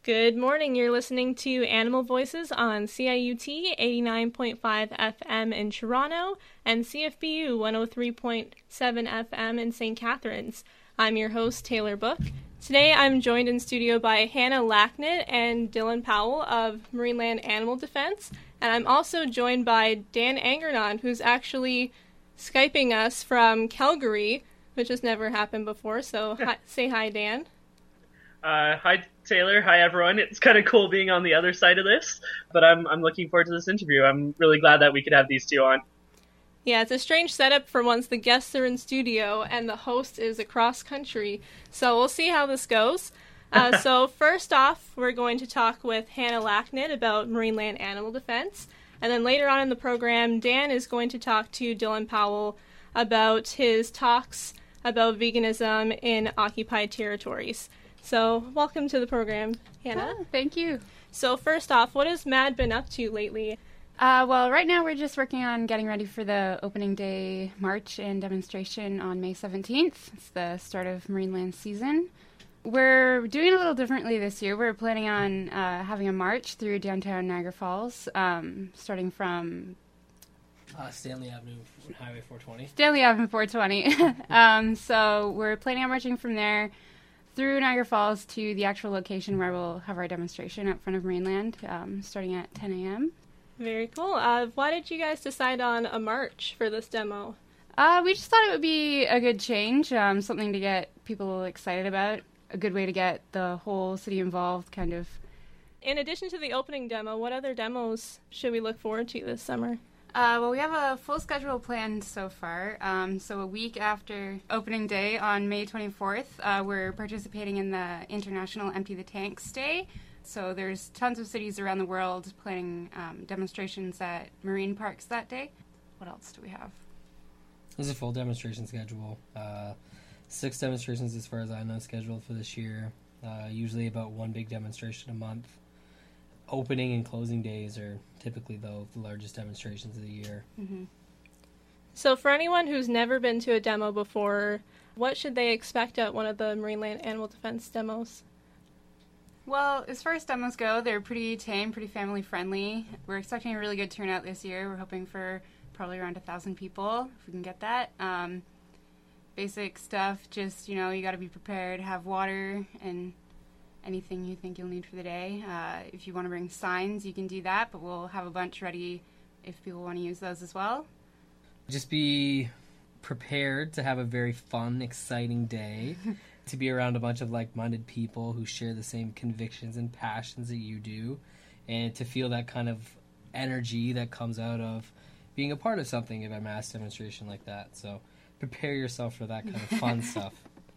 Good morning. You're listening to Animal Voices on CIUT 89.5 FM in Toronto and CFBU 103.7 FM in St. Catharines. I'm your host, Taylor Book. Today I'm joined in studio by Hannah Lacknett and Dylan Powell of Marineland Animal Defense, and I'm also joined by Dan Angernon, who's actually Skyping us from Calgary, which has never happened before, so say hi, Dan. Hi, Taylor. Hi, everyone. It's kind of cool being on the other side of this, but I'm looking forward to this interview. I'm really glad that we could have these two on. Yeah, it's a strange setup for once the guests are in studio and the host is across country, so we'll see how this goes. So first off, we're going to talk with Hannah Lacknett about Marineland Animal Defense, and then later on in the program, Dan is going to talk to Dylan Powell about his talks about veganism in occupied territories. So, welcome to the program, Hannah. Oh, thank you. So, first off, what has MAD been up to lately? Well, right now we're just working on getting ready for the opening day march and demonstration on May 17th. It's the start of Marineland season. We're doing it a little differently this year. We're planning on having a march through downtown Niagara Falls, starting from Stanley Avenue, Highway 420. Stanley Avenue 420. So we're planning on marching from there through Niagara Falls to the actual location where we'll have our demonstration out front of Marineland, starting at 10 a.m. Very cool. Why did you guys decide on a march for this demo? We just thought it would be a good change, something to get people excited about, a good way to get the whole city involved, kind of. In addition to the opening demo, what other demos should we look forward to this summer? Well, we have a full schedule planned so far. So a week after opening day on May 24th, we're participating in the International Empty the Tanks Day. So there's tons of cities around the world planning demonstrations at marine parks that day. What else do we have? There's a full demonstration schedule. 6 demonstrations as far as I know scheduled for this year. Usually about one big demonstration a month. Opening and closing days are typically, though, the largest demonstrations of the year. Mm-hmm. So for anyone who's never been to a demo before, what should they expect at one of the Marineland Animal Defense demos? Well, as far as demos go, they're pretty tame, pretty family-friendly. We're expecting a really good turnout this year. We're hoping for probably around 1,000 people, if we can get that. Basic stuff, just, you got to be prepared, have water, and anything you think you'll need for the day. If you want to bring signs, you can do that, but we'll have a bunch ready if people want to use those as well. Just be prepared to have a very fun, exciting day, to be around a bunch of like-minded people who share the same convictions and passions that you do, and to feel that kind of energy that comes out of being a part of something of a mass demonstration like that. So prepare yourself for that kind of fun stuff.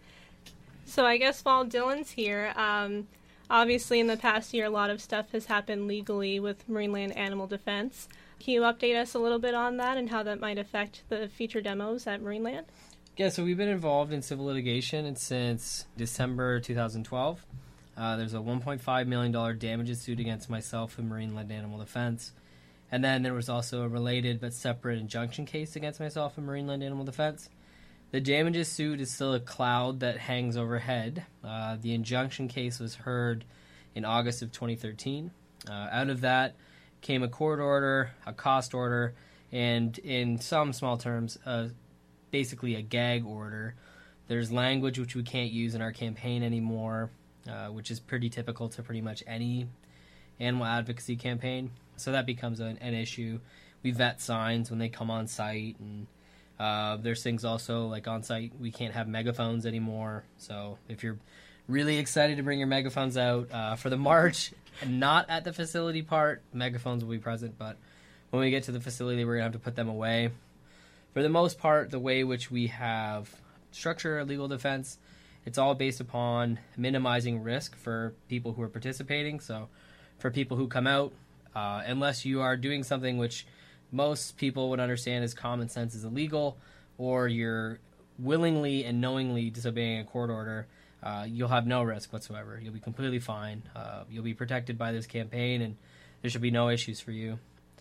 So I guess while Dylan's here, obviously in the past year a lot of stuff has happened legally with Marineland Animal Defense. Can you update us a little bit on that and how that might affect the future demos at Marineland? Yeah, so we've been involved in civil litigation since December 2012. There's a $1.5 million damages suit against myself and Marineland Animal Defense. And then there was also a related but separate injunction case against myself and Marineland Animal Defense. The damages suit is still a cloud that hangs overhead. The injunction case was heard in August of 2013. Out of that came a court order, a cost order, and in some small terms, basically a gag order. There's language which we can't use in our campaign anymore, which is pretty typical to pretty much any animal advocacy campaign. So that becomes an issue. We vet signs when they come on site, and there's things also like on site we can't have megaphones anymore. So if you're really excited to bring your megaphones out for the march, and not at the facility part, megaphones will be present, but when we get to the facility we're going to have to put them away. For the most part, the way which we have structured our legal defense, it's all based upon minimizing risk for people who are participating. So for people who come out, unless you are doing something which most people would understand as common sense is illegal, or you're willingly and knowingly disobeying a court order, you'll have no risk whatsoever. You'll be completely fine. You'll be protected by this campaign, and there should be no issues for you.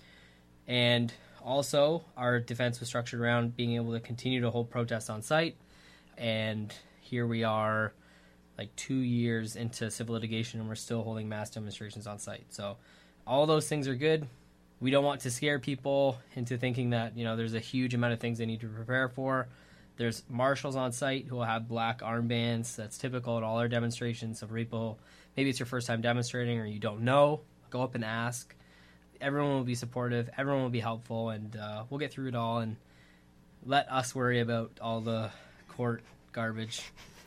And also, our defense was structured around being able to continue to hold protests on site, and here we are like 2 years into civil litigation, and we're still holding mass demonstrations on site. So all those things are good. We don't want to scare people into thinking that, there's a huge amount of things they need to prepare for. There's marshals on site who will have black armbands. That's typical at all our demonstrations. So for people, maybe it's your first time demonstrating or you don't know, go up and ask. Everyone will be supportive. Everyone will be helpful, and we'll get through it all and let us worry about all the court garbage.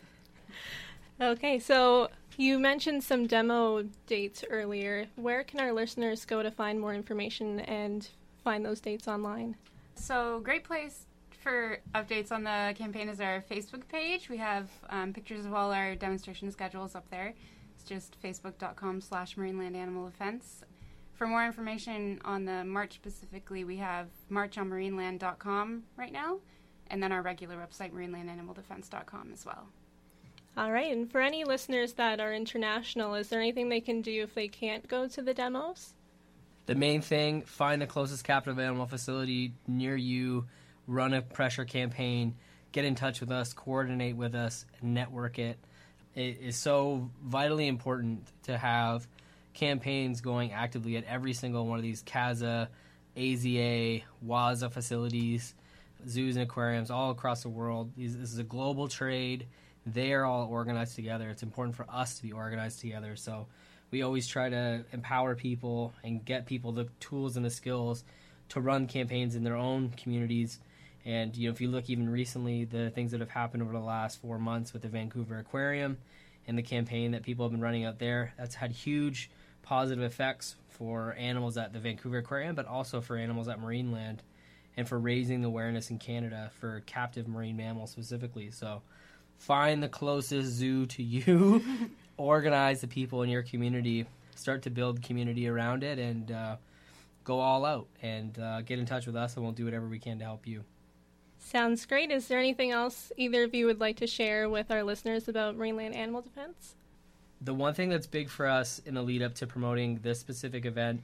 Okay, so you mentioned some demo dates earlier. Where can our listeners go to find more information and find those dates online? So great place for updates on the campaign is our Facebook page. We have pictures of all our demonstration schedules up there. It's just facebook.com/Marineland Animal Defense. For more information on the march specifically, we have marchonmarineland.com right now, and then our regular website, marinelandanimal.defense.com as well. All right, and for any listeners that are international, is there anything they can do if they can't go to the demos? The main thing, find the closest captive animal facility near you, run a pressure campaign, get in touch with us, coordinate with us, network it. It is so vitally important to have campaigns going actively at every single one of these CAZA, AZA, WAZA facilities, zoos and aquariums all across the world. This is a global trade. They are all organized together. It's important for us to be organized together. So we always try to empower people and get people the tools and the skills to run campaigns in their own communities. And if you look even recently, the things that have happened over the last 4 months with the Vancouver Aquarium and the campaign that people have been running out there, that's had huge positive effects for animals at the Vancouver Aquarium, but also for animals at Marineland, and for raising the awareness in Canada for captive marine mammals specifically. So find the closest zoo to you, organize the people in your community, start to build community around it, and go all out, and get in touch with us, and we'll do whatever we can to help you. Sounds great. Is there anything else either of you would like to share with our listeners about Marineland Animal Defense? The one thing that's big for us in the lead up to promoting this specific event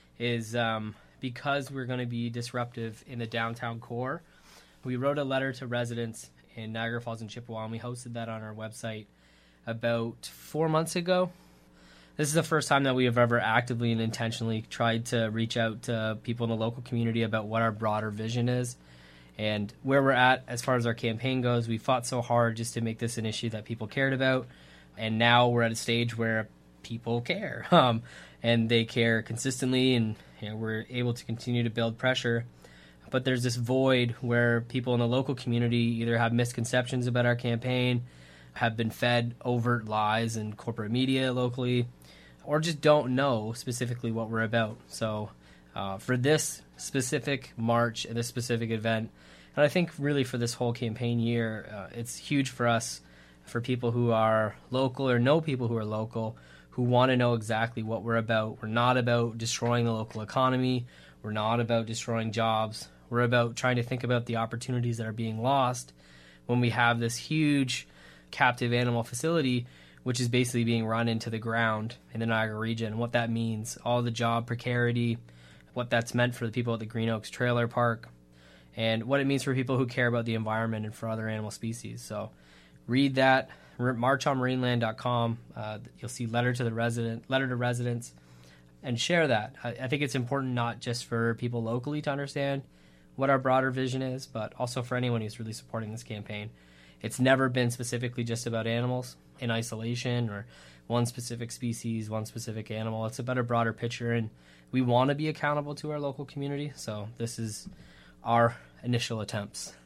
is because we're going to be disruptive in the downtown core, we wrote a letter to residents in Niagara Falls and Chippewa, and we hosted that on our website about 4 months ago. This is the first time that we have ever actively and intentionally tried to reach out to people in the local community about what our broader vision is and where we're at as far as our campaign goes. We fought so hard just to make this an issue that people cared about, and now we're at a stage where people care, and they care consistently, and we're able to continue to build pressure. But there's this void where people in the local community either have misconceptions about our campaign, have been fed overt lies in corporate media locally, or just don't know specifically what we're about. So for this specific march and this specific event, and I think really for this whole campaign year, it's huge for us, for people who are local or know people who are local, who want to know exactly what we're about. We're not about destroying the local economy. We're not about destroying jobs. We're about trying to think about the opportunities that are being lost when we have this huge captive animal facility, which is basically being run into the ground in the Niagara region, what that means, all the job precarity, what that's meant for the people at the Green Oaks Trailer Park, and what it means for people who care about the environment and for other animal species. So read that, marchonmarineland.com. You'll see letter to residents, and share that. I think it's important not just for people locally to understand what our broader vision is, but also for anyone who's really supporting this campaign. It's never been specifically just about animals in isolation or one specific species, one specific animal. It's about a broader picture, and we want to be accountable to our local community. So this is our initial attempts.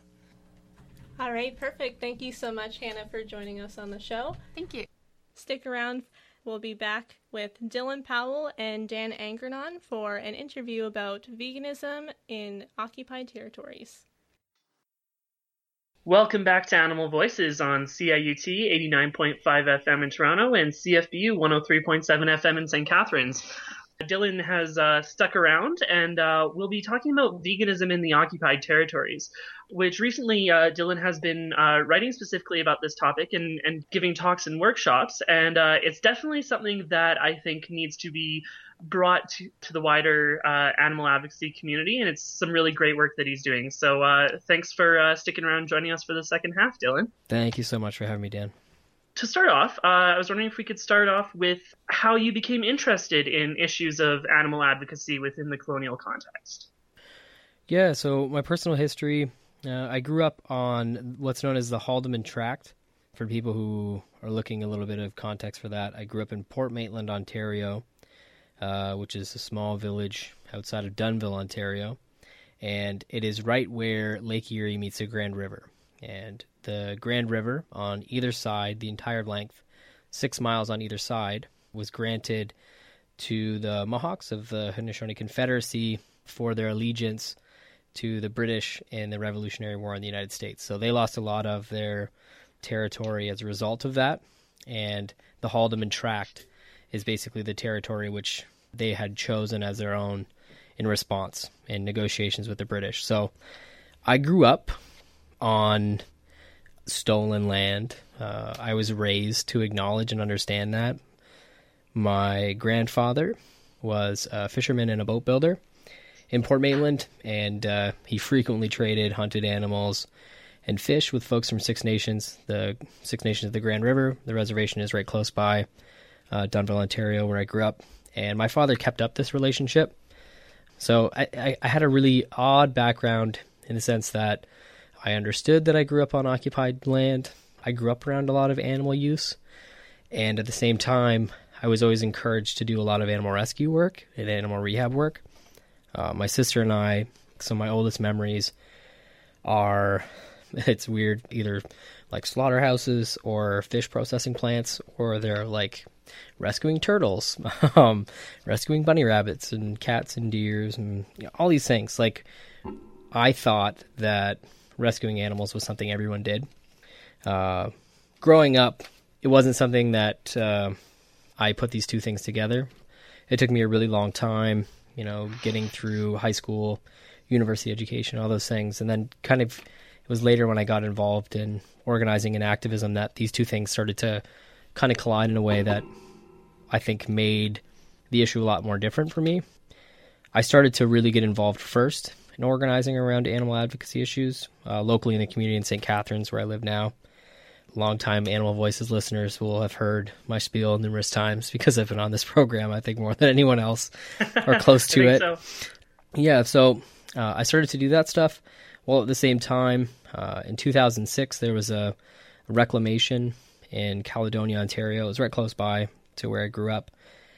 All right, perfect. Thank you so much, Hannah, for joining us on the show. Thank you. Stick around. We'll be back with Dylan Powell and Dan Angernon for an interview about veganism in occupied territories. Welcome back to Animal Voices on CIUT 89.5 FM in Toronto and CFBU 103.7 FM in St. Catharines. Dylan has stuck around, and we'll be talking about veganism in the occupied territories, which recently Dylan has been writing specifically about this topic and giving talks and workshops, and it's definitely something that I think needs to be brought to the wider animal advocacy community, and it's some really great work that he's doing. So thanks for sticking around and joining us for the second half, Dylan. Thank you so much for having me, Dan. to start off, I was wondering if we could start off with how you became interested in issues of animal advocacy within the colonial context. Yeah, so my personal history, I grew up on what's known as the Haldimand Tract. For people who are looking a little bit of context for that, I grew up in Port Maitland, Ontario, which is a small village outside of Dunnville, Ontario. And it is right where Lake Erie meets the Grand River. And the Grand River on either side, the entire length, 6 miles on either side, was granted to the Mohawks of the Haudenosaunee Confederacy for their allegiance to the British in the Revolutionary War in the United States. So they lost a lot of their territory as a result of that. And the Haldimand Tract is basically the territory which they had chosen as their own in response in negotiations with the British. So I grew up on stolen land. I was raised to acknowledge and understand that. My grandfather was a fisherman and a boat builder in Port Maitland, and he frequently traded hunted animals and fish with folks from Six Nations, the Six Nations of the Grand River. The reservation is right close by Dunnville, Ontario, where I grew up. And my father kept up this relationship. So I had a really odd background in the sense that I understood that I grew up on occupied land. I grew up around a lot of animal use. And at the same time, I was always encouraged to do a lot of animal rescue work and animal rehab work. My sister and I, some of my oldest memories are, it's weird, either like slaughterhouses or fish processing plants, or they're like rescuing turtles, rescuing bunny rabbits and cats and deers and all these things. Like, I thought that rescuing animals was something everyone did. Growing up, it wasn't something that I put these two things together. It took me a really long time, getting through high school, university education, all those things. And then kind of it was later when I got involved in organizing and activism that these two things started to kind of collide in a way that I think made the issue a lot more different for me. I started to really get involved first in organizing around animal advocacy issues locally in the community in St. Catharines, where I live now. Longtime Animal Voices listeners will have heard my spiel numerous times because I've been on this program, I think, more than anyone else or close to it. So. Yeah, so I started to do that stuff. Well, at the same time, in 2006, there was a reclamation in Caledonia, Ontario. It was right close by to where I grew up.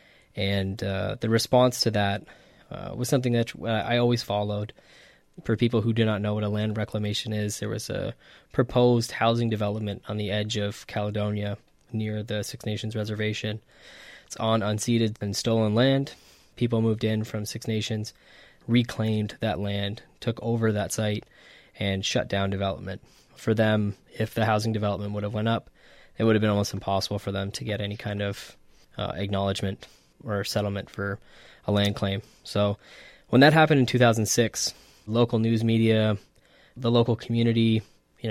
And the response to that was something that I always followed. For people who do not know what a land reclamation is, there was a proposed housing development on the edge of Caledonia near the Six Nations Reservation. It's on unceded and stolen land. People moved in from Six Nations, reclaimed that land, took over that site, and shut down development. For them, if the housing development would have went up, it would have been almost impossible for them to get any kind of acknowledgement or settlement for a land claim. So when that happened in 2006, local news media, the local community,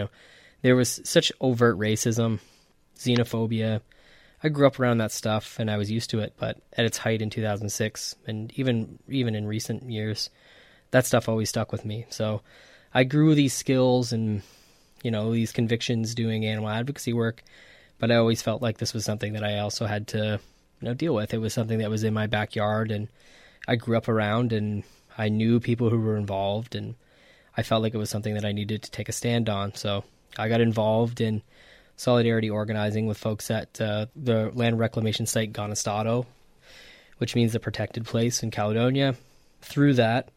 there was such overt racism, xenophobia. I grew up around that stuff and I was used to it, but at its height in 2006 and even in recent years, that stuff always stuck with me. So I grew these skills and, these convictions doing animal advocacy work, but I always felt like this was something that I also had to, deal with. It was something that was in my backyard and I grew up around, and I knew people who were involved, and I felt like it was something that I needed to take a stand on. So I got involved in solidarity organizing with folks at the land reclamation site Gonestado, which means the protected place in Caledonia. Through that,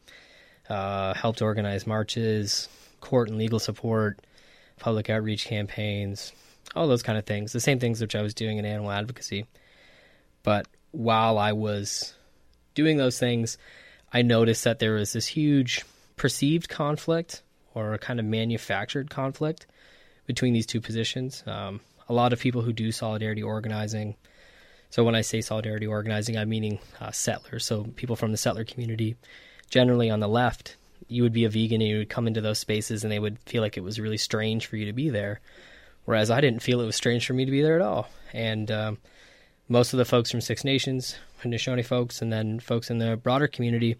helped organize marches, court and legal support, public outreach campaigns, all those kind of things, the same things which I was doing in animal advocacy. But while I was doing those things, I noticed that there was this huge perceived conflict or a kind of manufactured conflict between these two positions. A lot of people who do solidarity organizing, so when I say solidarity organizing, I'm meaning settlers, so people from the settler community, generally on the left, you would be a vegan and you would come into those spaces and they would feel like it was really strange for you to be there, whereas I didn't feel it was strange for me to be there at all. And most of the folks from Six Nations, Haudenosaunee folks, and then folks in the broader community,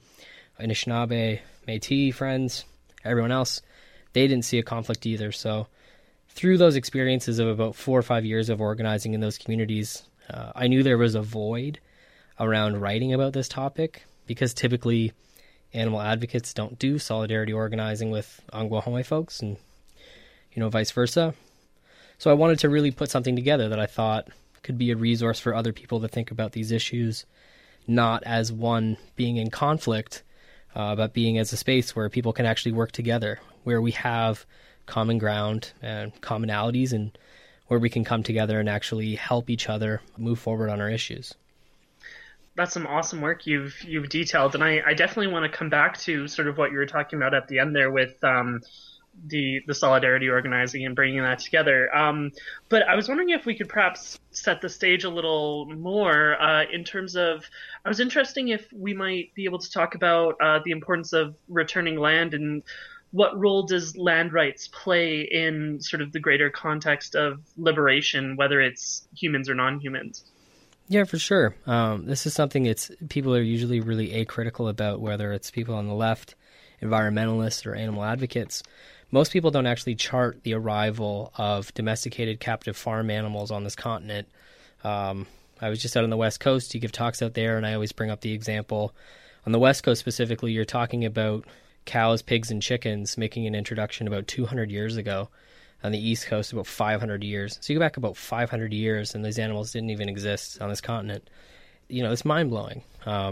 Anishinaabe, Métis friends, everyone else, they didn't see a conflict either. So through those experiences of about 4 or 5 years of organizing in those communities, I knew there was a void around writing about this topic, because typically animal advocates don't do solidarity organizing with Anguahome folks, and vice versa. So I wanted to really put something together that I thought could be a resource for other people to think about these issues, not as one being in conflict, but being as a space where people can actually work together, where we have common ground and commonalities, and where we can come together and actually help each other move forward on our issues. That's some awesome work you've detailed, and I definitely want to come back to sort of what you were talking about at the end there with the solidarity organizing and bringing that together. But I was wondering if we could perhaps set the stage a little more in terms of, I was interested if we might be able to talk about the importance of returning land, and what role does land rights play in sort of the greater context of liberation, whether it's humans or non-humans? Yeah, for sure. This is something people are usually really acritical about, whether it's people on the left, environmentalists, or animal advocates. Most people don't actually chart the arrival of domesticated captive farm animals on this continent. I was just out on the West Coast. You give talks out there, and I always bring up the example. On the West Coast specifically, you're talking about cows, pigs, and chickens making an introduction about 200 years ago. On the East Coast, about 500 years. So you go back about 500 years, and these animals didn't even exist on this continent. It's mind-blowing.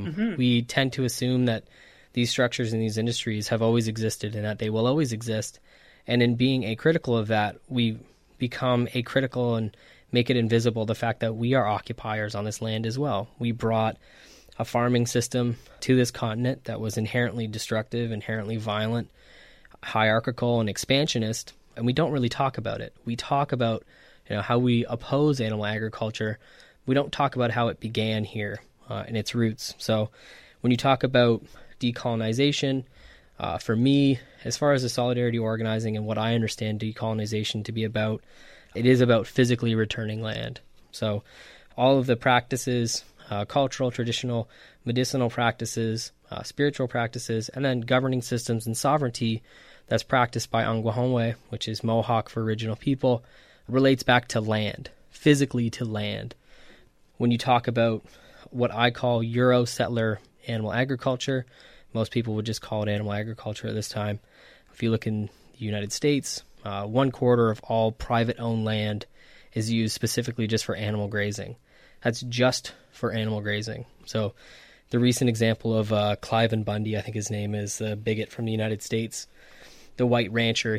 We tend to assume that these structures and these industries have always existed and that they will always exist. And in being acritical of that, we become acritical and make it invisible the fact that we are occupiers on this land as well. We brought a farming system to this continent that was inherently destructive, inherently violent, hierarchical, and expansionist, and we don't really talk about it. We talk about how we oppose animal agriculture. We don't talk about how it began here and its roots. So when you talk about decolonization, for me, as far as the solidarity organizing and what I understand decolonization to be about, it is about physically returning land. So all of the practices, cultural, traditional, medicinal practices, spiritual practices, and then governing systems and sovereignty that's practiced by Anguahome, which is Mohawk for original people, relates back to land, physically to land. When you talk about what I call Euro-settler animal agriculture, most people would just call it animal agriculture at this time. If you look in the United States, 1/4 of all private-owned land is used specifically just for animal grazing. That's just for animal grazing. So the recent example of Cliven Bundy, I think his name is, a bigot from the United States, the white rancher,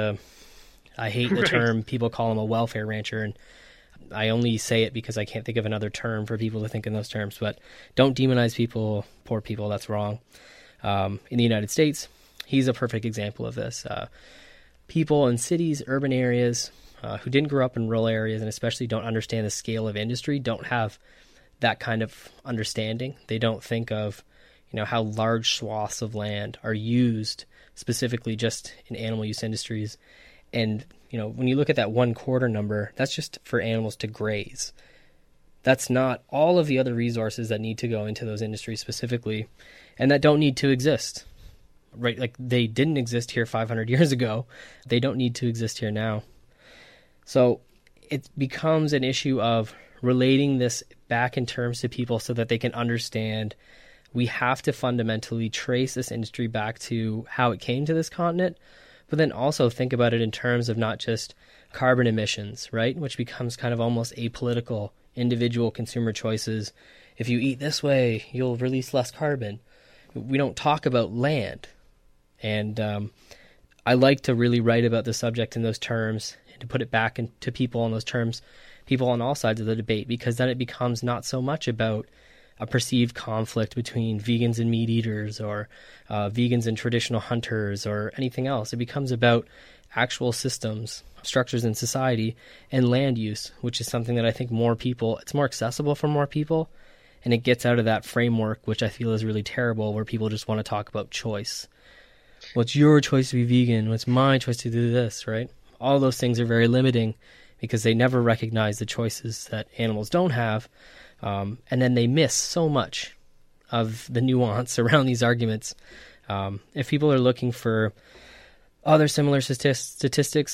I hate the term, people call him a welfare rancher, and I only say it because I can't think of another term for people to think in those terms, but don't demonize people, poor people, that's wrong. In the United States, he's a perfect example of this. People in cities, urban areas, who didn't grow up in rural areas and especially don't understand the scale of industry, don't have that kind of understanding. They don't think of, how large swaths of land are used specifically just in animal use industries. And, when you look at that 1/4 number, that's just for animals to graze. That's not all of the other resources that need to go into those industries specifically, and that don't need to exist, right? Like, they didn't exist here 500 years ago. They don't need to exist here now. So it becomes an issue of relating this back in terms to people so that they can understand we have to fundamentally trace this industry back to how it came to this continent, but then also think about it in terms of not just carbon emissions, right? Which becomes kind of almost apolitical, individual consumer choices. If you eat this way, you'll release less carbon. We don't talk about land. And I like to really write about the subject in those terms and to put it back into people in those terms, people on all sides of the debate, because then it becomes not so much about a perceived conflict between vegans and meat eaters or vegans and traditional hunters or anything else. It becomes about actual systems, structures in society, and land use, which is something that I think it's more accessible for more people, and it gets out of that framework, which I feel is really terrible, where people just want to talk about choice. What's your choice to be vegan? What's my choice to do this, right? All those things are very limiting because they never recognize the choices that animals don't have. And then they miss so much of the nuance around these arguments. If people are looking for other similar statistics,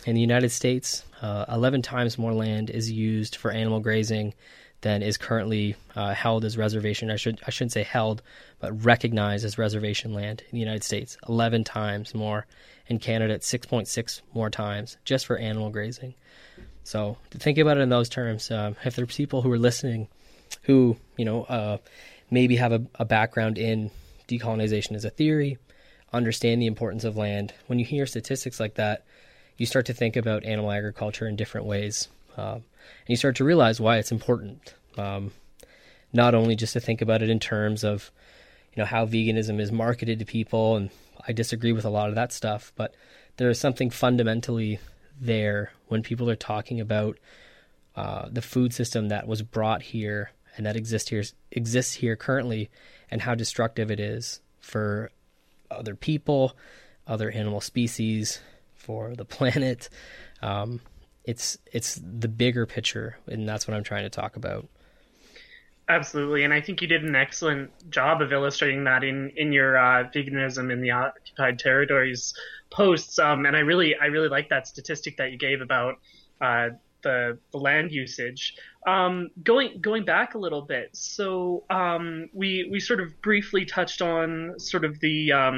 in the United States, 11 times more land is used for animal grazing than is currently held as reservation. I shouldn't say held, but recognized as reservation land in the United States. 11 times more. In Canada, it's 6.6 more times just for animal grazing. So to think about it in those terms, if there are people who are listening who, maybe have a background in decolonization as a theory, understand the importance of land, when you hear statistics like that, you start to think about animal agriculture in different ways. And you start to realize why it's important. Not only just to think about it in terms of, how veganism is marketed to people, and I disagree with a lot of that stuff, but there is something fundamentally there when people are talking about the food system that was brought here and that exists here currently, and how destructive it is for other people, other animal species, for the planet. It's the bigger picture, and that's what I'm trying to talk about. Absolutely, and I think you did an excellent job of illustrating that in your veganism in the occupied territories posts. And I really like that statistic that you gave about the land usage. Going back a little bit, so we sort of briefly touched on sort of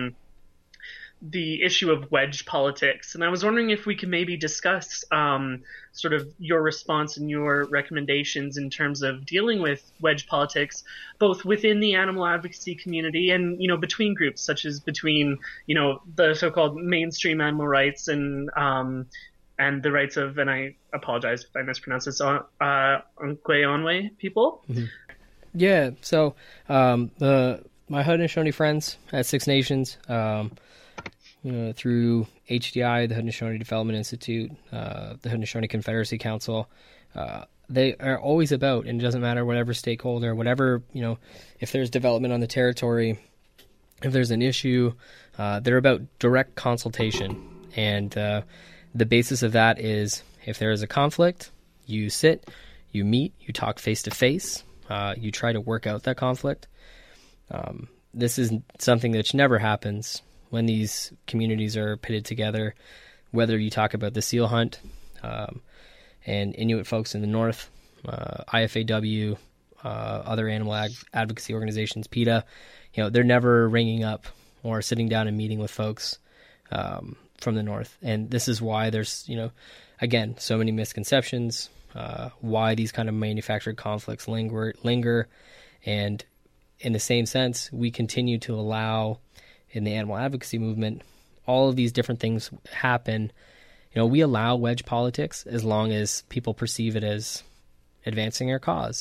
the issue of wedge politics, and I was wondering if we could maybe discuss sort of your response and your recommendations in terms of dealing with wedge politics, both within the animal advocacy community and between groups, such as between the so-called mainstream animal rights and the rights of, and I apologize if I mispronounce this, Onwe people. Mm-hmm. Yeah, so my Haudenosaunee friends at Six Nations, through HDI, the Haudenosaunee Development Institute, the Haudenosaunee Confederacy Council, they are always about, and it doesn't matter whatever stakeholder, whatever, if there's development on the territory, if there's an issue, they're about direct consultation. And the basis of that is, if there is a conflict, you sit, you meet, you talk face to face, you try to work out that conflict. This is something that never happens when these communities are pitted together, whether you talk about the seal hunt and Inuit folks in the north, IFAW, other animal advocacy organizations, PETA, they're never ringing up or sitting down and meeting with folks from the north. And this is why there's, again, so many misconceptions, why these kind of manufactured conflicts linger. And in the same sense, we continue to allow, in the animal advocacy movement, all of these different things happen. We allow wedge politics as long as people perceive it as advancing our cause.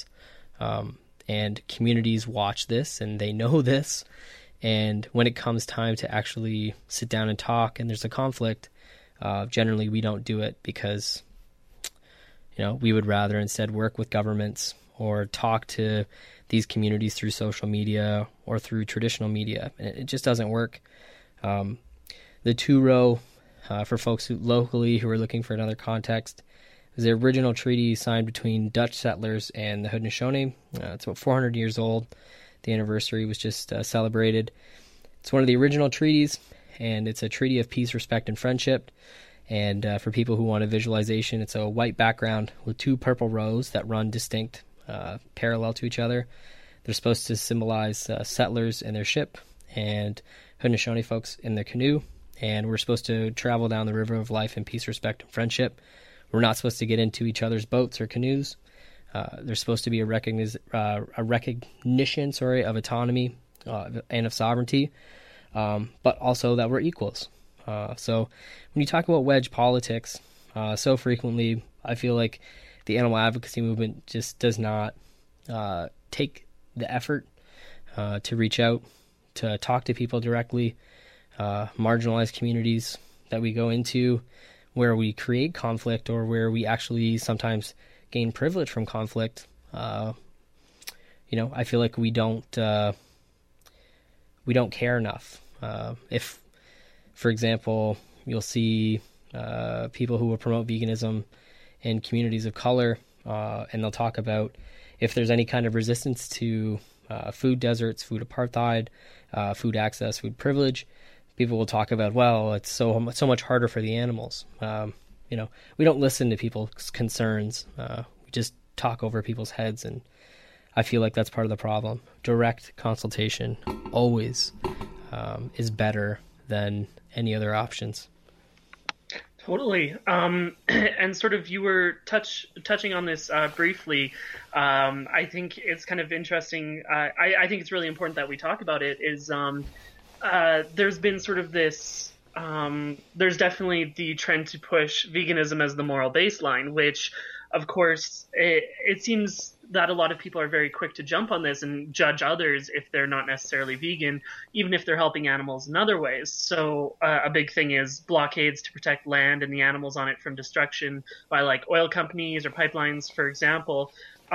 And communities watch this and they know this. And when it comes time to actually sit down and talk and there's a conflict, generally we don't do it because, we would rather instead work with governments or talk to these communities through social media or through traditional media. It just doesn't work. The two-row, for folks locally who are looking for another context, is the original treaty signed between Dutch settlers and the Haudenosaunee. It's about 400 years old. The anniversary was just celebrated. It's one of the original treaties, and it's a treaty of peace, respect, and friendship. And for people who want a visualization, it's a white background with two purple rows that run distinct, parallel to each other. They're supposed to symbolize settlers in their ship and Haudenosaunee folks in their canoe. And we're supposed to travel down the river of life in peace, respect, and friendship. We're not supposed to get into each other's boats or canoes. There's supposed to be a recognition, of autonomy and of sovereignty, but also that we're equals. So when you talk about wedge politics, so frequently, I feel like the animal advocacy movement just does not take the effort to reach out, to talk to people directly, marginalized communities that we go into where we create conflict or where we actually sometimes gain privilege from conflict. I feel like we don't care enough. If, for example, you'll see people who will promote veganism in communities of color, and they'll talk about if there's any kind of resistance to food deserts, food apartheid, food access, food privilege, people will talk about, well, it's so much harder for the animals. we don't listen to people's concerns. We just talk over people's heads, and I feel like that's part of the problem. Direct consultation always is better than any other options. Totally. And sort of you were touching on this briefly. I think it's kind of interesting. I think it's really important that we talk about it is there's been sort of this, there's definitely the trend to push veganism as the moral baseline, which of course it seems that a lot of people are very quick to jump on this and judge others if they're not necessarily vegan, even if they're helping animals in other ways. So a big thing is blockades to protect land and the animals on it from destruction by like oil companies or pipelines, for example.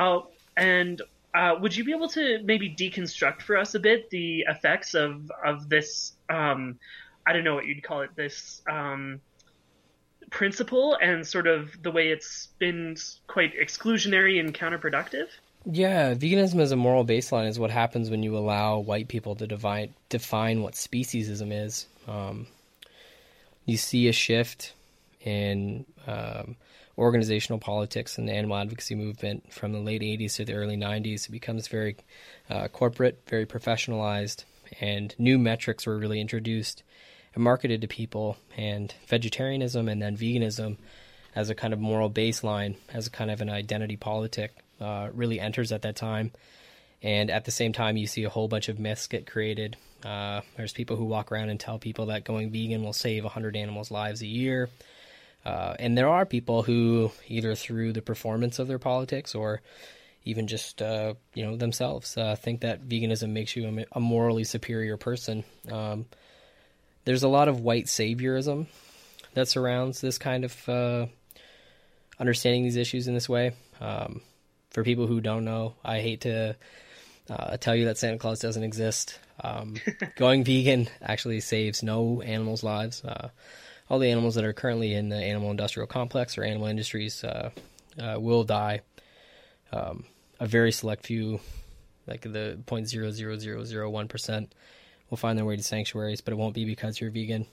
Would you be able to maybe deconstruct for us a bit the effects of this, I don't know what you'd call it, this principle and sort of the way it's been quite exclusionary and counterproductive? Yeah, veganism as a moral baseline is what happens when you allow white people to define what speciesism is. You see a shift in organizational politics and the animal advocacy movement from the late 80s to the early 90s. It becomes very corporate, very professionalized, and new metrics were really introduced and marketed to people, and vegetarianism and then veganism as a kind of moral baseline, as a kind of an identity politic, really enters at that time. And at the same time, you see a whole bunch of myths get created. There's people who walk around and tell people that going vegan will save 100 animals' lives a year. And there are people who, either through the performance of their politics or even just themselves, think that veganism makes you a morally superior person. There's a lot of white saviorism that surrounds this kind of understanding these issues in this way. For people who don't know, I hate to tell you that Santa Claus doesn't exist. Going vegan actually saves no animals' lives. All the animals that are currently in the animal industrial complex or animal industries will die. A very select few, like the 0.00001%, will find their way to sanctuaries, but it won't be because you're vegan.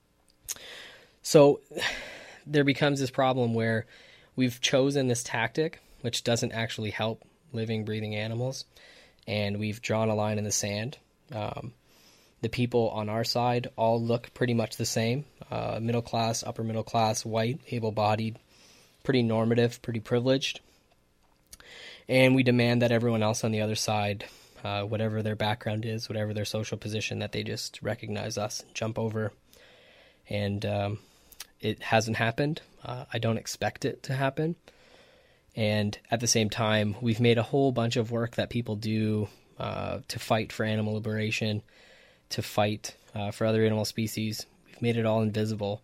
So there becomes this problem where we've chosen this tactic, which doesn't actually help living, breathing animals, and we've drawn a line in the sand. The people on our side all look pretty much the same. Middle class, upper middle class, white, able-bodied, pretty normative, pretty privileged. And we demand that everyone else on the other side, whatever their background is, whatever their social position, that they just recognize us and jump over. And it hasn't happened. I don't expect it to happen. And at the same time, we've made a whole bunch of work that people do to fight for animal liberation, to fight for other animal species. We've made it all invisible.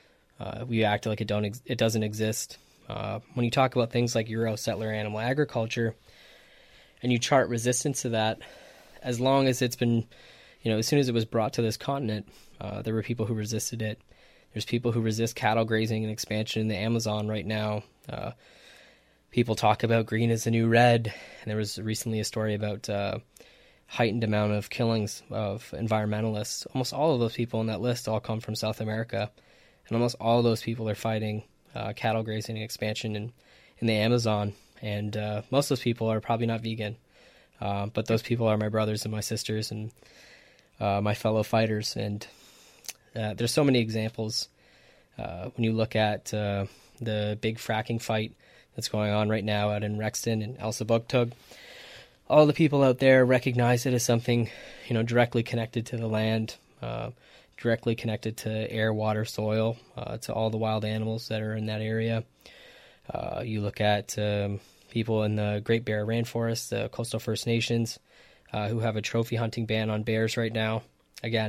We act like it doesn't exist. When you talk about things like Euro-settler animal agriculture, and you chart resistance to that, as long as it's been, as soon as it was brought to this continent, there were people who resisted it. There's people who resist cattle grazing and expansion in the Amazon right now. People talk about green is the new red, and there was recently a story about heightened amount of killings of environmentalists. Almost all of those people on that list all come from South America, and almost all of those people are fighting cattle grazing and expansion in the Amazon. And most of those people are probably not vegan, but those people are my brothers and my sisters and my fellow fighters. And there's so many examples when you look at the big fracking fight that's going on right now out in Rexton and Elsabugtug. All the people out there recognize it as something, directly connected to the land, directly connected to air, water, soil, to all the wild animals that are in that area. You look at people in the Great Bear Rainforest, the Coastal First Nations, who have a trophy hunting ban on bears right now. Again,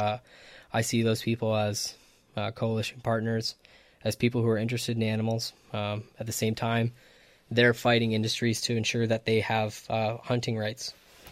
I see those people as coalition partners, as people who are interested in animals. At the same time, they're fighting industries to ensure that they have hunting rights.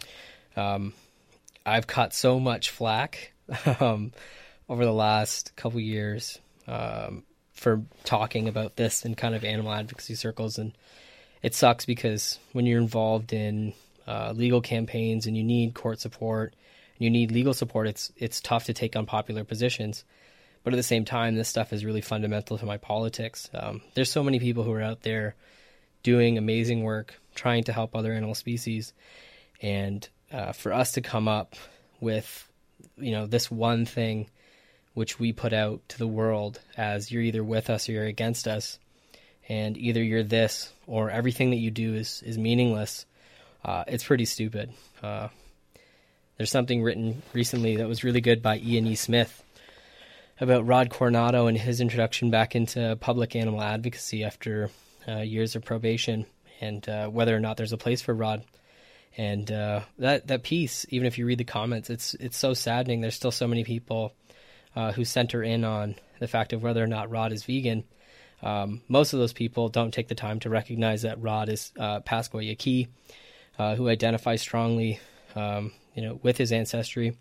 I've caught so much flack over the last couple years for talking about this in kind of animal advocacy circles, and it sucks because when you're involved in legal campaigns and you need court support, and you need legal support, it's tough to take unpopular positions. But at the same time, this stuff is really fundamental to my politics. There's so many people who are out there doing amazing work, trying to help other animal species. And for us to come up with, this one thing which we put out to the world as you're either with us or you're against us, and either you're this or everything that you do is meaningless, it's pretty stupid. There's something written recently that was really good by Ian E. Smith about Rod Coronado and his introduction back into public animal advocacy after years of probation, and whether or not there's a place for Rod. And that piece, even if you read the comments, it's so saddening. There's still so many people who center in on the fact of whether or not Rod is vegan. Most of those people don't take the time to recognize that Rod is Pascua Yaqui, who identifies strongly, with his ancestry,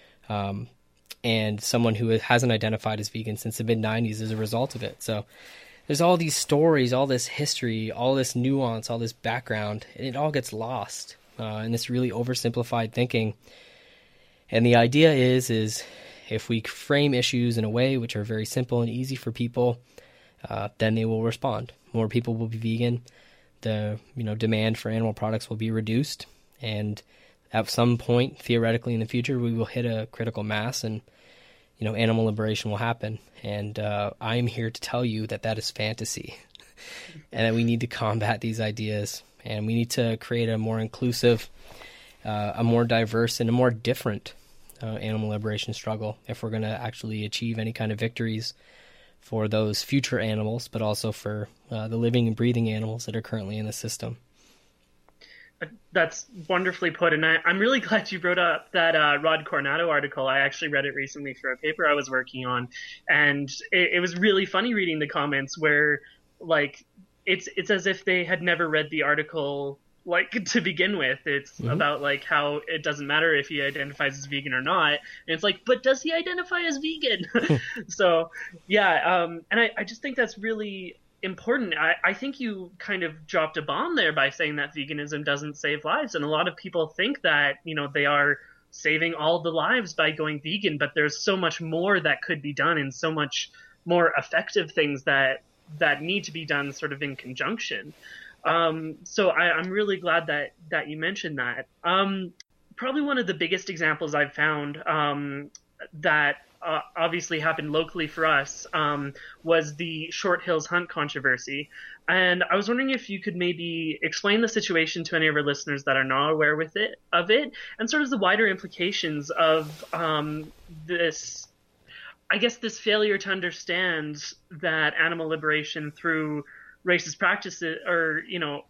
and someone who hasn't identified as vegan since the mid-90s as a result of it. So there's all these stories, all this history, all this nuance, all this background, and it all gets lost in this really oversimplified thinking. And the idea is if we frame issues in a way which are very simple and easy for people, then they will respond. More people will be vegan. The demand for animal products will be reduced, and at some point, theoretically in the future, we will hit a critical mass, and animal liberation will happen. And I'm here to tell you that is fantasy, and that we need to combat these ideas, and we need to create a more inclusive, a more diverse, and a more different animal liberation struggle if we're going to actually achieve any kind of victories for those future animals, but also for the living and breathing animals that are currently in the system. That's wonderfully put, and I'm really glad you brought up that Rod Coronado article. I actually read it recently for a paper I was working on, and it was really funny reading the comments where, it's as if they had never read the article, to begin with. It's about, how it doesn't matter if he identifies as vegan or not, and it's but does he identify as vegan? So, yeah, and I just think that's really important. I think you kind of dropped a bomb there by saying that veganism doesn't save lives, and a lot of people think that they are saving all the lives by going vegan, but there's so much more that could be done, and so much more effective things that need to be done sort of in conjunction. So I'm really glad that you mentioned that. Probably one of the biggest examples I've found that obviously happened locally for us was the Short Hills hunt controversy. And I was wondering if you could maybe explain the situation to any of our listeners that are not aware of it, and sort of the wider implications of this failure to understand that animal liberation through racist practices or,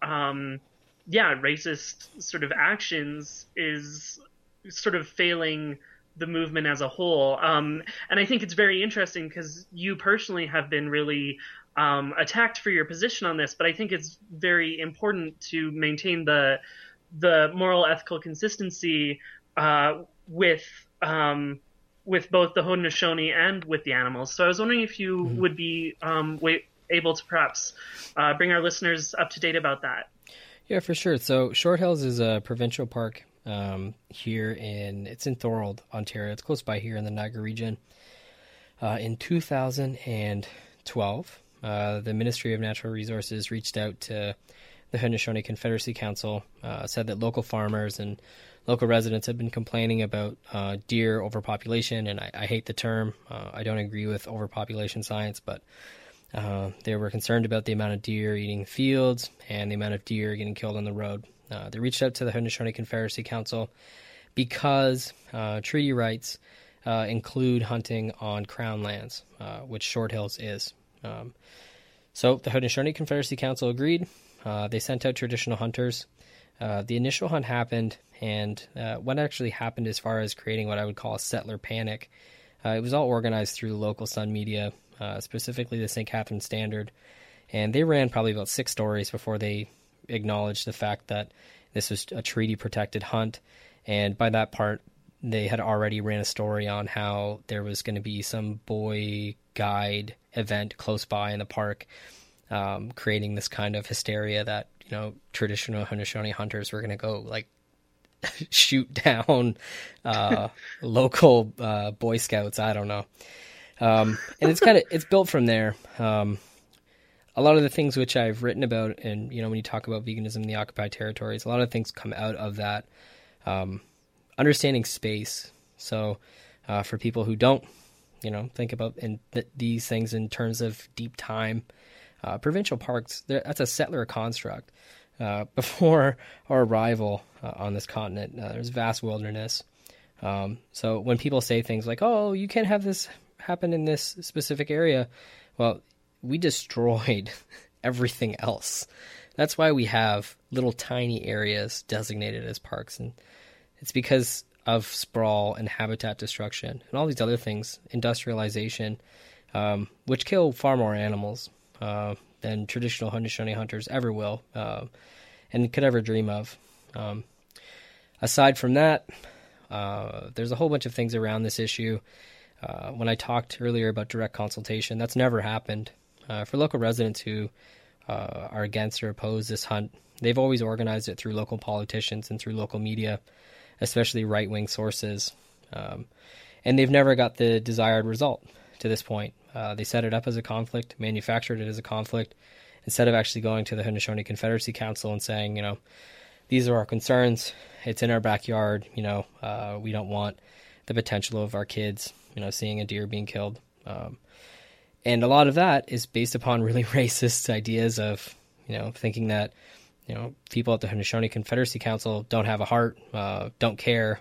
racist sort of actions is sort of failing the movement as a whole. And I think it's very interesting because you personally have been really attacked for your position on this, but I think it's very important to maintain the moral, ethical consistency with both the Haudenosaunee and with the animals. So I was wondering if you would be able to perhaps bring our listeners up to date about that. Yeah, for sure. So Short Hills is a provincial park it's in Thorold, Ontario. It's close by here in the Niagara region. In 2012, the Ministry of Natural Resources reached out to the Haudenosaunee Confederacy Council, said that local farmers and local residents have been complaining about deer overpopulation, and I hate the term. I don't agree with overpopulation science, but they were concerned about the amount of deer eating fields and the amount of deer getting killed on the road. They reached out to the Haudenosaunee Confederacy Council because treaty rights include hunting on Crown lands, which Short Hills is. So the Haudenosaunee Confederacy Council agreed. They sent out traditional hunters. The initial hunt happened, and what actually happened as far as creating what I would call a settler panic, it was all organized through the local Sun media, specifically the St. Catharines Standard, and they ran probably about 6 stories before they acknowledged the fact that this was a treaty-protected hunt. And by that part, they had already ran a story on how there was going to be some boy guide event close by in the park, creating this kind of hysteria that, traditional Haudenosaunee hunters were going to go, shoot down local Boy Scouts. I don't know. And it's built from there. A lot of the things which I've written about, and when you talk about veganism in the occupied territories, a lot of things come out of that. Understanding space. So for people who don't, think about these things in terms of deep time, provincial parks, that's a settler construct. Before our arrival on this continent, there's vast wilderness. So when people say things like, oh, you can't have this happen in this specific area, well, we destroyed everything else. That's why we have little tiny areas designated as parks. And it's because of sprawl and habitat destruction and all these other things, industrialization, which kill far more animals than traditional Haudenosaunee hunters ever will and could ever dream of. Aside from that, there's a whole bunch of things around this issue. When I talked earlier about direct consultation, that's never happened. For local residents who are against or oppose this hunt, they've always organized it through local politicians and through local media, especially right-wing sources. And they've never got the desired result to this point. They set it up as a conflict, manufactured it as a conflict, instead of actually going to the Haudenosaunee Confederacy Council and saying, these are our concerns. It's in our backyard. We don't want the potential of our kids, seeing a deer being killed. And a lot of that is based upon really racist ideas of, thinking that, people at the Haudenosaunee Confederacy Council don't have a heart, don't care,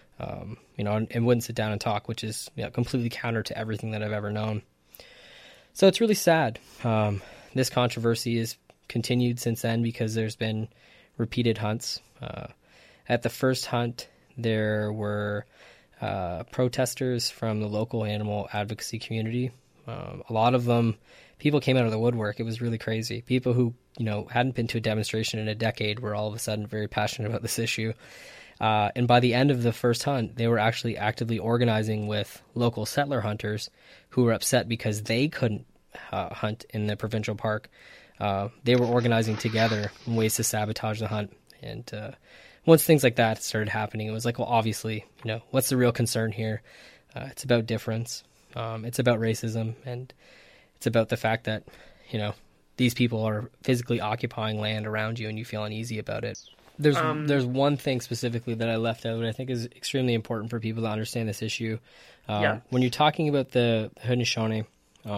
and wouldn't sit down and talk, which is completely counter to everything that I've ever known. So it's really sad. This controversy has continued since then because there's been repeated hunts. At the first hunt, there were protesters from the local animal advocacy community. A lot of them, people came out of the woodwork. It was really crazy. People who, hadn't been to a demonstration in a decade were all of a sudden very passionate about this issue. And by the end of the first hunt, they were actually actively organizing with local settler hunters who were upset because they couldn't hunt in the provincial park. They were organizing together in ways to sabotage the hunt. And once things like that started happening, it was like, well, obviously, what's the real concern here? It's about difference. It's about racism, and it's about the fact that, these people are physically occupying land around you and you feel uneasy about it. There's one thing specifically that I left out, I think is extremely important for people to understand this issue. When you're talking about the Haudenosaunee,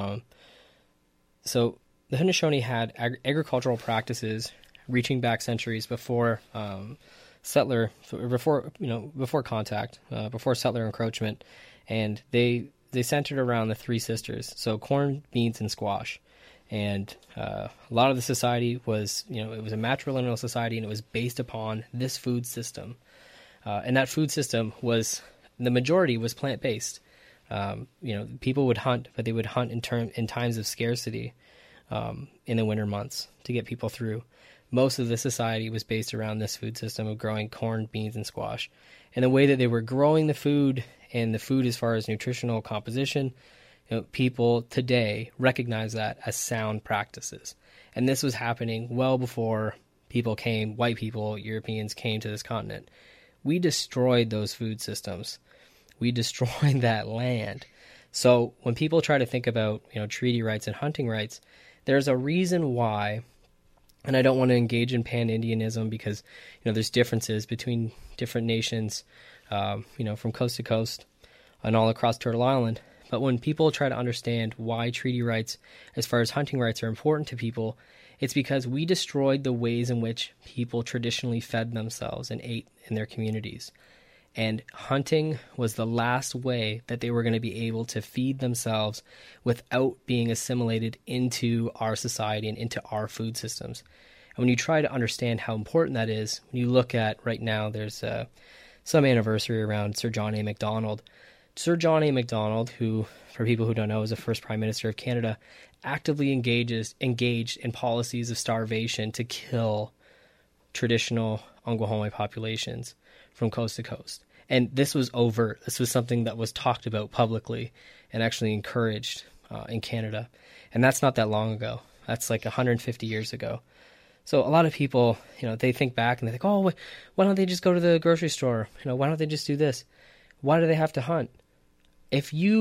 so the Haudenosaunee had agricultural practices reaching back centuries before before contact, before settler encroachment, and they centered around the three sisters, so corn, beans, and squash. And a lot of the society was, it was a matrilineal society, and it was based upon this food system. And that food system the majority was plant-based. People would hunt, but they would hunt in times of scarcity in the winter months to get people through. Most of the society was based around this food system of growing corn, beans, and squash. And the way that they were growing the food, and the food as far as nutritional composition, people today recognize that as sound practices. And this was happening well before white people, Europeans came to this continent. We destroyed those food systems. We destroyed that land. So when people try to think about, treaty rights and hunting rights, there's a reason why, and I don't want to engage in pan-Indianism because, there's differences between different nations, from coast to coast and all across Turtle Island. But when people try to understand why treaty rights, as far as hunting rights, are important to people, it's because we destroyed the ways in which people traditionally fed themselves and ate in their communities. And hunting was the last way that they were going to be able to feed themselves without being assimilated into our society and into our food systems. And when you try to understand how important that is, when you look at right now, there's some anniversary around Sir John A. Macdonald. Sir John A. Macdonald, who, for people who don't know, is the first Prime Minister of Canada, actively engaged in policies of starvation to kill traditional Ongwahome populations from coast to coast. And this was overt. This was something that was talked about publicly and actually encouraged in Canada. And that's not that long ago. That's like 150 years ago. So a lot of people, they think back and they think, oh, why don't they just go to the grocery store? Why don't they just do this? Why do they have to hunt? If you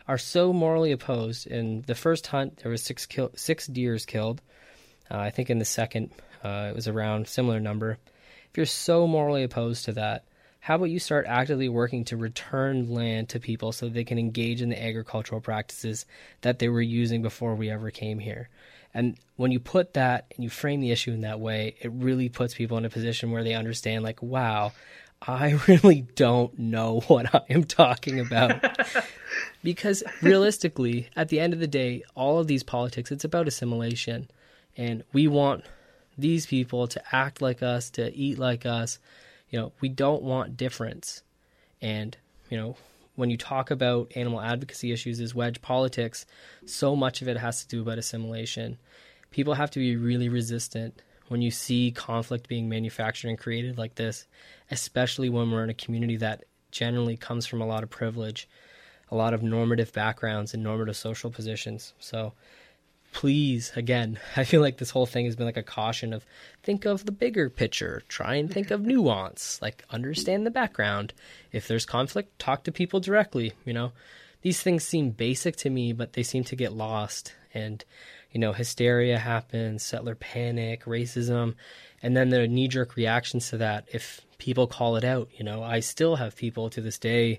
are so morally opposed. In the first hunt, there was six deers killed. I think in the second, it was around similar number. If you're so morally opposed to that, how about you start actively working to return land to people so they can engage in the agricultural practices that they were using before we ever came here? And when you put that and you frame the issue in that way, it really puts people in a position where they understand, like, wow, I really don't know what I am talking about. Because realistically, at the end of the day, all of these politics, it's about assimilation. And we want these people to act like us, to eat like us. We don't want difference. And, when you talk about animal advocacy issues as wedge politics, so much of it has to do about assimilation. People have to be really resistant when you see conflict being manufactured and created like this, especially when we're in a community that generally comes from a lot of privilege, a lot of normative backgrounds and normative social positions. So please, again, I feel like this whole thing has been like a caution of think of the bigger picture, try and think of nuance, like understand the background. If there's conflict, talk to people directly. These things seem basic to me, but they seem to get lost. And, hysteria happens, settler panic, racism, and then the knee-jerk reactions to that. If people call it out, I still have people to this day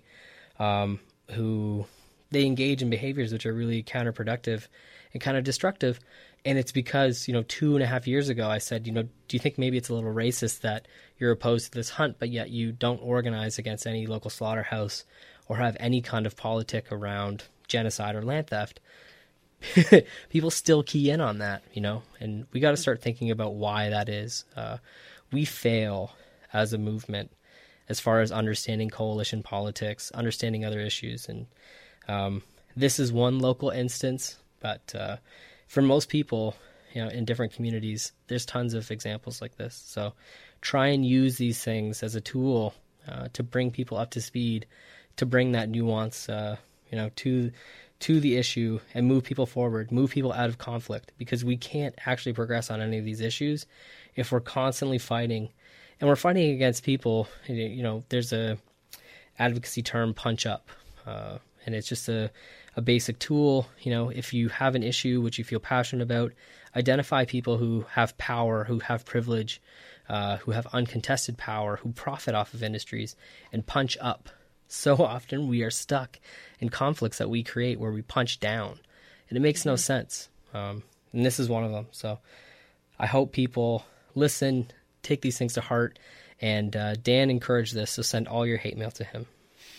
who they engage in behaviors which are really counterproductive and kind of destructive. And it's because, 2.5 years ago, I said, do you think maybe it's a little racist that you're opposed to this hunt, but yet you don't organize against any local slaughterhouse or have any kind of politic around genocide or land theft? People still key in on that, and we got to start thinking about why that is. We fail as a movement as far as understanding coalition politics, understanding other issues. And this is one local instance, but for most people, in different communities, there's tons of examples like this. So try and use these things as a tool to bring people up to speed, to bring that nuance, to the issue and move people forward, move people out of conflict, because we can't actually progress on any of these issues if we're constantly fighting. And we're fighting against people, there's a advocacy term, punch up, and it's just a basic tool. If you have an issue which you feel passionate about, identify people who have power, who have privilege, who have uncontested power, who profit off of industries, and punch up. So often we are stuck in conflicts that we create where we punch down, and it makes no sense. And this is one of them. So I hope people listen, take these things to heart, and Dan encouraged this, so send all your hate mail to him.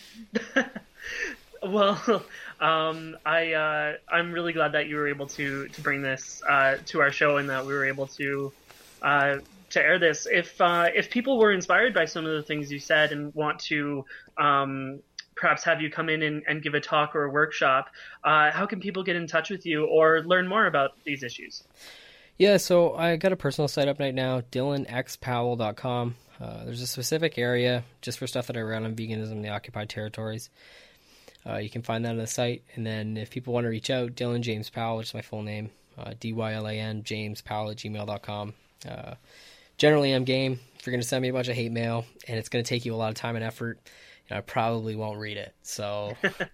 Well, I'm really glad that you were able to bring this to our show, and that we were able to air this. If people were inspired by some of the things you said and want to perhaps have you come in and give a talk or a workshop, how can people get in touch with you or learn more about these issues? Yeah, so I got a personal site up right now, DylanXPowell.com. There's a specific area just for stuff that I run on veganism in the occupied territories. You can find that on the site. And then if people want to reach out, Dylan James Powell, which is my full name, DYLAN, jamespowell@gmail.com. Generally, I'm game. If you're going to send me a bunch of hate mail and it's going to take you a lot of time and effort, I probably won't read it. So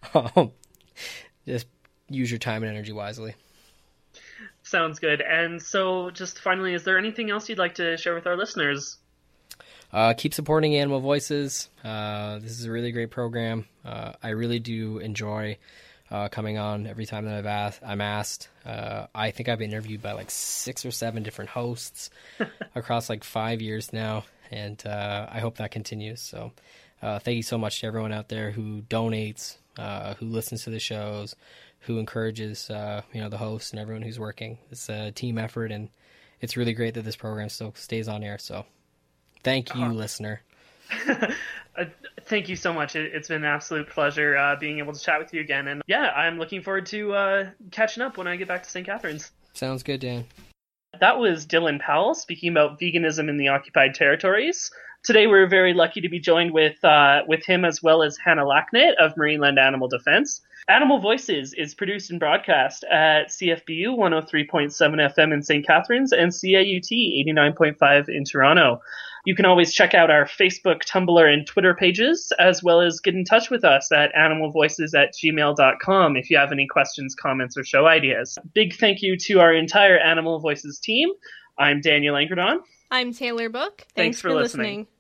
just use your time and energy wisely. Sounds good. And so just finally, is there anything else you'd like to share with our listeners? Keep supporting Animal Voices. This is a really great program. I really do enjoy coming on every time that I'm asked. I think I've been interviewed by like 6 or 7 different hosts across like 5 years now, and I hope that continues. So thank you so much to everyone out there who donates, who listens to the shows, who encourages the hosts and everyone who's working. It's a team effort, and it's really great that this program still stays on air. So thank you, listener. Thank you so much. It's been an absolute pleasure being able to chat with you again. And yeah, I'm looking forward to catching up when I get back to St. Catharines. Sounds good, Dan. That was Dylan Powell speaking about veganism in the occupied territories. Today we're very lucky to be joined with him as well as Hannah Lacknett of Marineland Animal Defense. Animal Voices is produced and broadcast at CFBU 103.7 FM in St. Catharines and CIUT 89.5 in Toronto. You can always check out our Facebook, Tumblr, and Twitter pages, as well as get in touch with us at animalvoices@gmail.com if you have any questions, comments, or show ideas. Big thank you to our entire Animal Voices team. I'm Daniel Ankerdon. I'm Taylor Book. Thanks for listening.